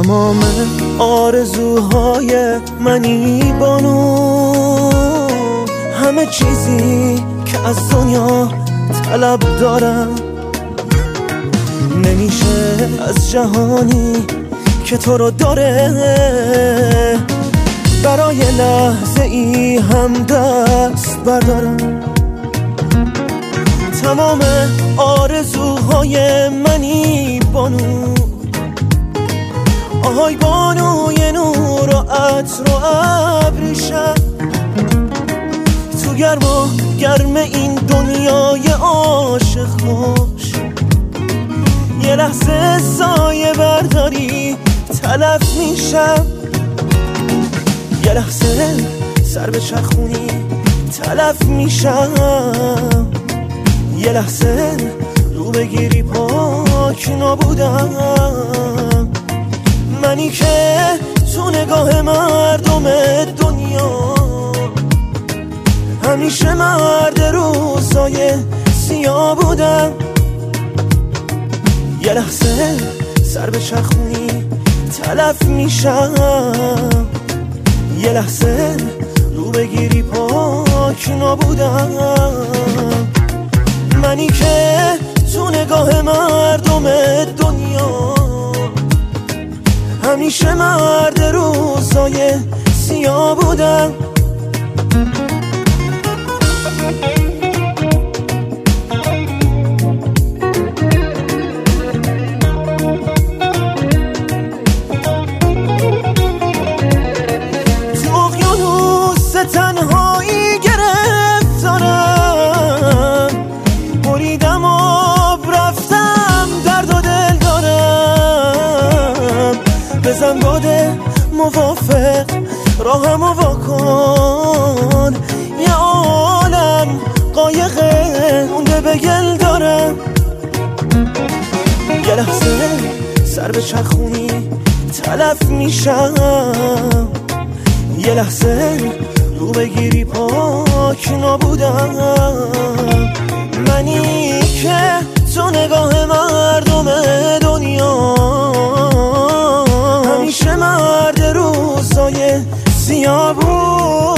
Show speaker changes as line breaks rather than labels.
تمام آرزوهای منی بانو، همه چیزی که از دنیا طلب دارم. نمیشه از جهانی که تو رو داره برای لحظه ای هم دست بردارم. تمام آرزوهای منی بانو، آهای بانوی نور و عطر و ابریشم. تو گرم این دنیای عاشق باش، یه لحظه سایه برداری تلف میشم، یه لحظه سر به چرخونی تلف میشم، یه لحظه رو بگیری پاک نابودم. منی که تو نگاه مردم دنیا همیشه مرد روزای سیاه بودم، یه لحظه سر به چرخونی تلف میشم، یه لحظه رو بگیری پاک نابودم. منی که تو نگاه مردم دنیا همیشه مرد روزای سیاه بودم. تو اقیانوس تنهایی گرفتارم، بریدم آب رفتم درد و دل دارم. بزن باده موافق راهم و واکن، یه عالم قایقه مونده به گل دارم. یه لحظه سر به چرخونی تلف میشم، یه لحظه رو بگیری پاک نابودم. منی که تو نگاه مردم دنیا همیشه مرد روزای سیاه بود.